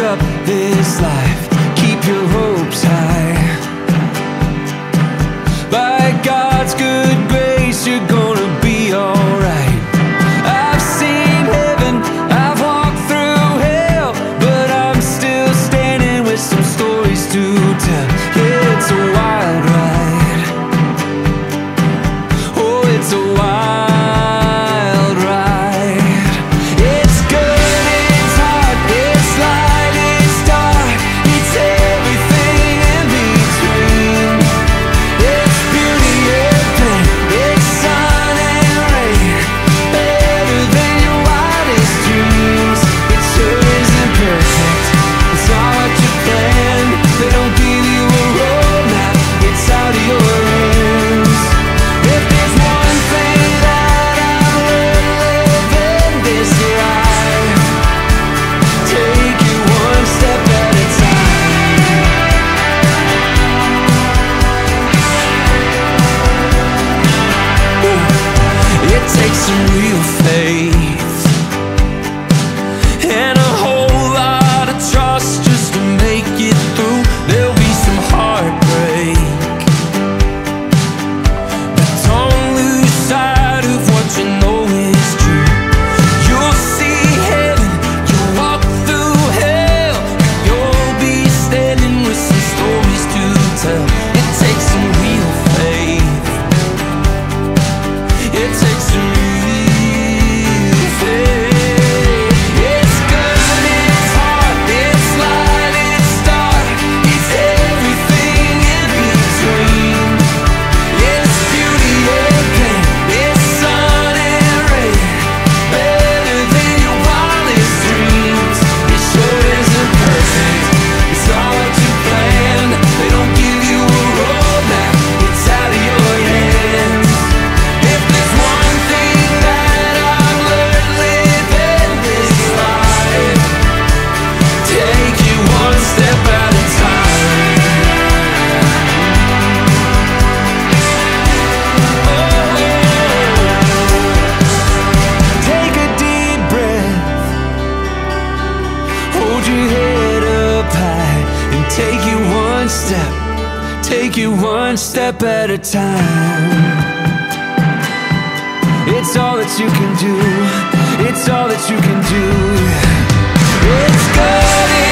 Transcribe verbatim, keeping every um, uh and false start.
up this life, keep your hopes high. By God's good grace, you're gonna be alright. I've seen heaven, I've walked through hell, but I'm still standing with some stories to tell. Yeah, it's a wild ride. Oh, it's a wild ride. It's good, it's hard, it's light, it's dark, it's everything in between. It's beauty and pain, it's sun and rain, better than your wildest dreams. It sure isn't perfect, it's not what you planned. They don't give you a roadmap, it's out of your hands. If there's one thing that I've learned living this life, take it one step at a time. It takes some real faith and a whole lot of trust just to make it through. There'll be some heartbreak, but don't lose sight of what you know is true. You'll see heaven, you'll walk through hell, you'll be standing with some stories to tell. It takes some real faith, it takes some real faith. It's good, it's hard, it's light, it's dark, it's everything in between. It's beauty and pain, it's sun and rain, better than your wildest dreams. It sure isn't perfect, it's not what you planned. They don't give you a roadmap, it's out of your hands. If there's one thing that I've learned living this life, take it one step at a time. Take a deep breath, hold your head up high, and take it one step, take it one step at a time. It's all that you can do, it's all that you can do. It's good.